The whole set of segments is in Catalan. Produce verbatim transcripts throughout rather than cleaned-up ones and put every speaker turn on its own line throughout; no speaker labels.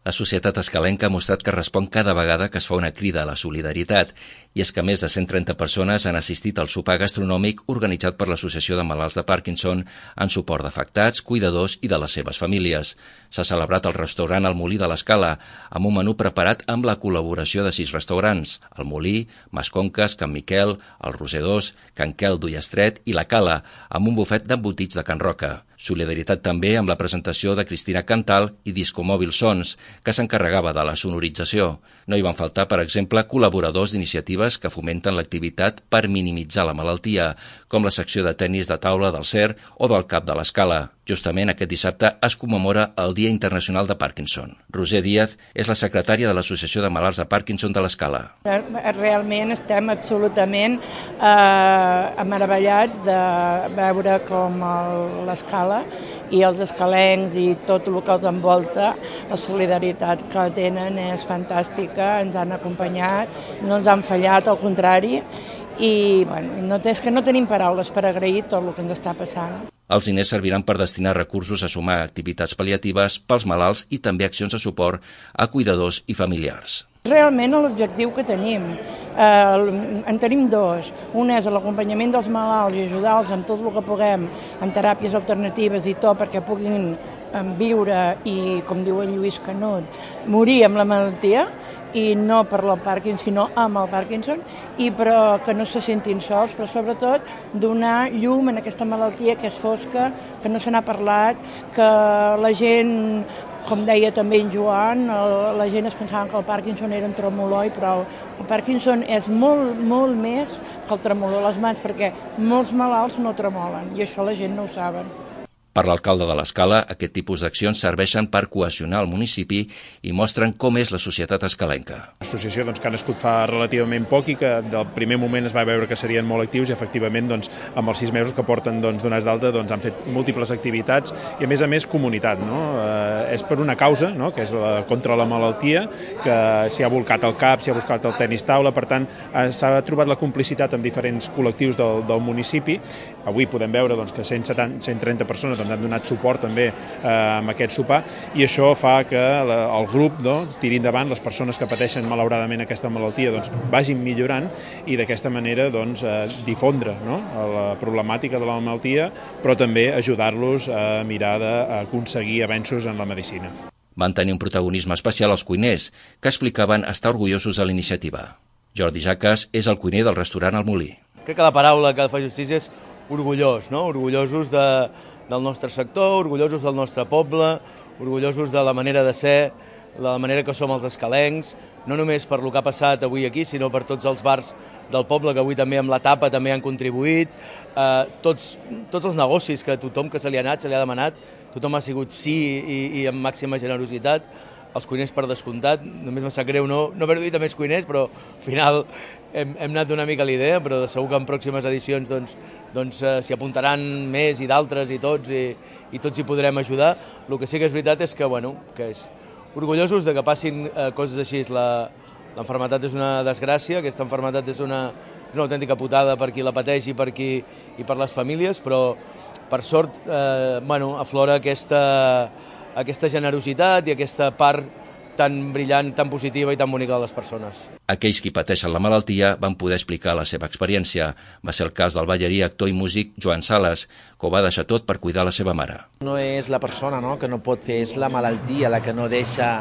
La societat escalenca ha mostrat que respon cada vegada que es fa una crida a la solidaritat, i és que més de cent trenta persones han assistit al sopar gastronòmic organitzat per l'Associació de Malalts de Parkinson en suport d'afectats, cuidadors i de les seves famílies. S'ha celebrat al restaurant El Molí de l'Escala, amb un menú preparat amb la col·laboració de sis restaurants: El Molí, Masconques, Can Miquel, El Roser dos, Can Quel d'Ullastret i La Cala, amb un bufet d'embotits de Can Roca. Solidaritat també amb la presentació de Cristina Cantal i Discomòbil Sons, que s'encarregava de la sonorització. No hi van faltar, per exemple, col·laboradors d'iniciatives que fomenten l'activitat per minimitzar la malaltia, com la secció de tennis de taula del C E R o del CAP de l'Escala. Justament aquest dissabte es commemora el Dia Internacional de Parkinson. Roser Díaz és la secretària de l'Associació de Malalts de Parkinson de l'Escala.
Realment estem absolutament eh, meravellats de veure com l'Escala i els escalencs i tot el que els envolta, la solidaritat que tenen és fantàstica, ens han acompanyat, no ens han fallat, al contrari, i bueno, no, és que no tenim paraules per agrair tot el que ens està passant.
Els diners serviran per destinar recursos a sumar activitats pal·liatives pels malalts i també accions de suport a cuidadors i familiars.
Realment l'objectiu que tenim, eh, en tenim dos. Un és l'acompanyament dels malalts i ajudar-los amb tot el que puguem, en teràpies alternatives i tot, perquè puguin viure i, com diu en Lluís Canut, morir amb la malaltia, i no per la Parkinson, sinó amb el Parkinson, i però que no se sentin sols, però sobretot donar llum en aquesta malaltia que és fosca, que no se n'ha parlat, que la gent, com deia també en Joan, la gent es pensava que el Parkinson era un tremolor, però el Parkinson és molt, molt més que el tremolor a les mans, perquè molts malalts no tremolen, i això la gent no ho saben.
Per l'alcalde de l'Escala, aquest tipus d'accions serveixen per cohesionar el municipi i mostren com és la societat escalenca.
L'associació doncs, que ha nascut fa relativament poc i que del primer moment es va veure que serien molt actius i efectivament doncs, amb els sis mesos que porten doncs, donats d'alta doncs, han fet múltiples activitats i a més a més comunitat. No? Eh, és per una causa, no? Que és la, contra la malaltia, que s'hi ha volcat el CAP, s'hi ha volcat el tenis taula, per tant eh, s'ha trobat la complicitat amb diferents col·lectius del, del municipi. Avui podem veure doncs, que cent setanta, cent trenta persones han donat suport també eh, amb aquest sopar i això fa que la, el grup no, tiri endavant les persones que pateixen malauradament aquesta malaltia doncs, vagin millorant i d'aquesta manera doncs, eh, difondre no, la problemàtica de la malaltia però també ajudar-los a mirar d'aconseguir avenços en la medicina.
Van tenir un protagonisme especial els cuiners, que explicaven estar orgullosos de la iniciativa. Jordi Jaques és el cuiner del restaurant El Molí.
Crec que la paraula que fa justícia és orgullós, no? Orgullosos de del nostre sector, orgullosos del nostre poble, orgullosos de la manera de ser, de la manera que som els escalencs, no només per lo que ha passat avui aquí, sinó per tots els bars del poble que avui també amb la tapa també han contribuït, eh, tots, tots els negocis que tothom que se li ha anat, se li ha demanat, tothom ha sigut sí i, i amb màxima generositat, els cuiners per descomptat, només m'ha sap greu no, no haver dit a més cuiners, però al final hem, hem anat una mica a l'idea, però segur que en pròximes edicions doncs, doncs, eh, s'hi apuntaran més i d'altres i tots i, i tots hi podrem ajudar. El que sí que és veritat és que, bueno, que és orgullosos de que passin eh, coses així. L'enfermetat és una desgràcia, aquesta enfermetat és una, és una autèntica putada per qui la pateix i per, qui, i per les famílies, però per sort eh, bueno, aflora aquesta... aquesta generositat i aquesta part tan brillant, tan positiva i tan bonica de les persones.
Aquells qui pateixen la malaltia van poder explicar la seva experiència. Va ser el cas del ballarí, actor i músic Joan Sales, que ho va deixar tot per cuidar la seva mare.
No és la persona no, que no pot fer, és la malaltia la que no deixa...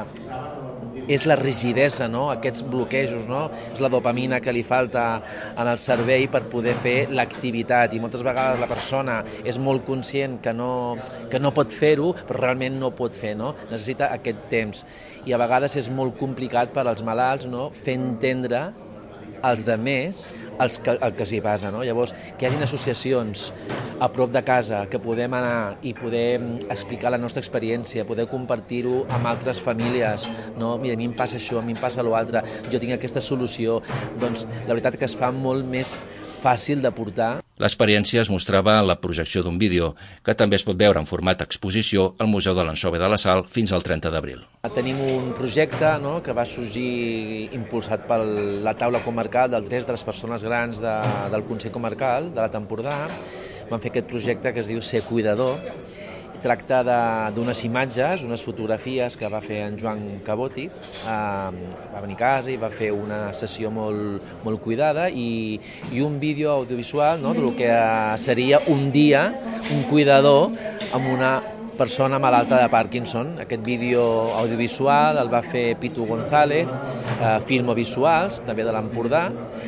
és la rigidesa, no? Aquests bloquejos, no? És la dopamina que li falta en el cervell per poder fer l'activitat i moltes vegades la persona és molt conscient que no, que no pot fer-ho, però realment no pot fer, no? Necessita aquest temps i a vegades és molt complicat per als malalts no? Fer entendre als demés els que, el que s'hi passa. No? Llavors, que hi hagi associacions a prop de casa que podem anar i poder explicar la nostra experiència, poder compartir-ho amb altres famílies. No? Mira, a mi em passa això, a mi em passa l'altre, jo tinc aquesta solució. Doncs la veritat que es fa molt més fàcil de portar.
L'experiència es mostrava en la projecció d'un vídeo, que també es pot veure en format exposició al Museu de l'Ansova de la Sal fins al trenta d'abril.
Tenim un projecte no, que va sorgir impulsat per la taula comarcal del tres de les persones grans de, del Consell Comarcal de la Tempordà. Vam fer aquest projecte que es diu Ser Cuidador. tracta d'unes imatges, unes fotografies que va fer en Joan Caboti, eh, va venir a casa i va fer una sessió molt, molt cuidada i, i un vídeo audiovisual, no?, del que seria un dia un cuidador amb una persona malalta de Parkinson. Aquest vídeo audiovisual el va fer Pitu González, eh, Filmovisuals, també de l'Empordà,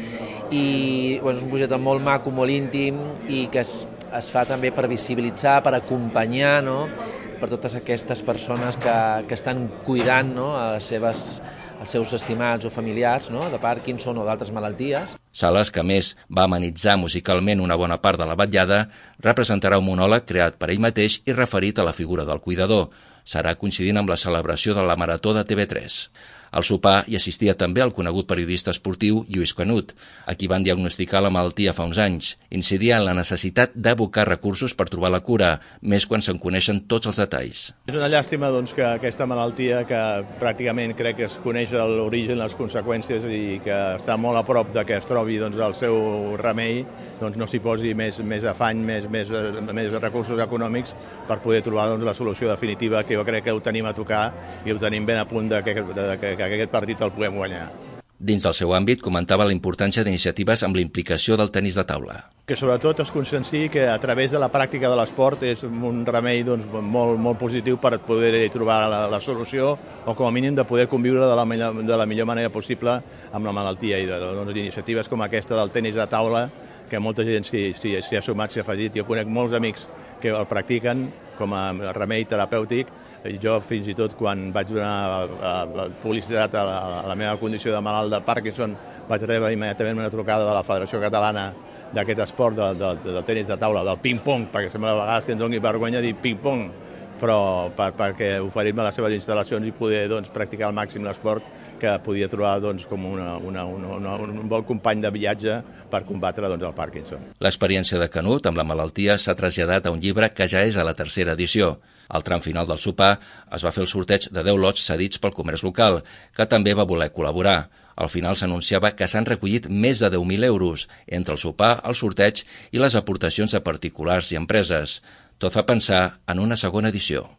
i bueno, és un projecte molt maco, molt íntim i que es, es fa també per visibilitzar, per acompanyar, no?, per totes aquestes persones que, que estan cuidant, no?, a les seves, als seus estimats o familiars, no?, de Parkinson o d'altres malalties.
Sales, que a més va amenitzar musicalment una bona part de la vetllada, representarà un monòleg creat per ell mateix i referit a la figura del cuidador. Serà coincidint amb la celebració de la Marató de T V tres. Al sopar hi assistia també el conegut periodista esportiu Lluís Canut, a qui van diagnosticar la malaltia fa uns anys. Incidia en la necessitat d'abocar recursos per trobar la cura, més quan se'n coneixen tots els detalls.
És una llàstima doncs, que aquesta malaltia, que pràcticament crec que es coneix l'origen, les conseqüències i que està molt a prop de que es trobi doncs, el seu remei, doncs, no s'hi posi més, més afany, més, més, més recursos econòmics per poder trobar doncs, la solució definitiva, que jo crec que ho tenim a tocar i ho tenim ben a punt de que, de que, que aquest partit el puguem guanyar.
Dins del seu àmbit, comentava la importància d'iniciatives amb la implicació del tenis de taula.
Que sobretot es conscienciï que a través de la pràctica de l'esport és un remei doncs, molt, molt positiu per poder trobar la, la solució o com a mínim de poder conviure de la, millor, de la millor manera possible amb la malaltia i de, doncs, iniciatives com aquesta del tenis de taula, que molta gent s'hi ha sumat, s'hi ha afegit. Jo conec molts amics que el practiquen com a remei terapèutic. Jo fins i tot quan vaig donar la publicitat a la, a la meva condició de malalt de Parkinson vaig rebre immediatament una trucada de la Federació Catalana d'aquest esport de, de, de, del tenis de taula, del ping-pong, perquè sembla a vegades que ens doni vergonya dir ping-pong, però per, perquè oferir-me les seves instal·lacions i poder doncs, practicar al màxim l'esport que podia trobar doncs, com una, una, una, una, un bon company de viatge per combatre doncs, el Parkinson.
L'experiència de Canut amb la malaltia s'ha traslladat a un llibre que ja és a la tercera edició. Al tram final del sopar es va fer el sorteig de deu lots cedits pel comerç local, que també va voler col·laborar. Al final s'anunciava que s'han recollit més de deu mil euros entre el sopar, el sorteig i les aportacions de particulars i empreses. Tot fa pensar en una segona edició.